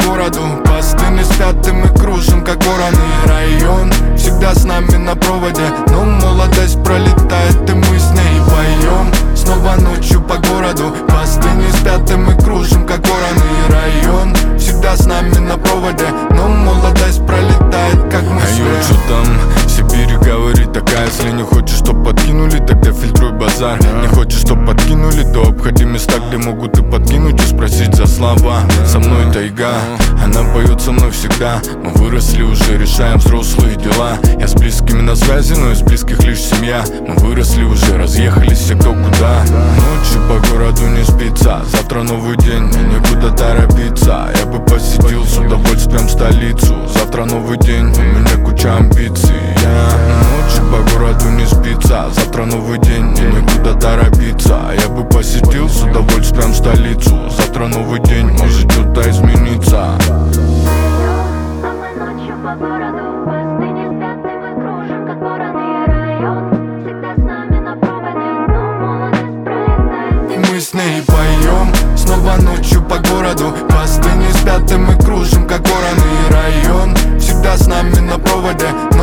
городу. Посты не спят, и мы кружим, как вороны. Район всегда с нами на проводе, но молодость пролетает, и мы с ней поем. Снова ночью по городу. Посты не спят, и мы кружим, как вороны. Район всегда с нами на проводе, но молодость пролетает, как мы с ней. Что там? Сибирь говорит такая: если не хочешь, чтоб подкинули, тогда фильтруй базар. Не хочешь, чтоб подкинули, то обходи места, где могут и подкинуть, и спросить за слова. Со мной тайга, она поет со мной всегда. Мы выросли уже, решаем взрослые дела. Я с близкими на связи, но из близких лишь семья. Мы выросли уже, разъехались все кто куда. Ночью по городу не спится, завтра новый день, мне некуда торопиться. Я бы посетил с удовольствием столицу. Завтра новый день, у меня куча амбиций. Ночью по городу не спится, завтра новый день, мне некуда торопиться. Я бы посетил с удовольствием столицу. Завтра новый день, может что-то измениться. А мы ночью по городу. Посты не спят, и мы кружим, как вороны. Район всегда с нами на проводе, но молодость пролетает, и мы с ней поем. Снова ночью по городу. Посты не спят, и мы кружим, как вороны. Район всегда с нами на проводе,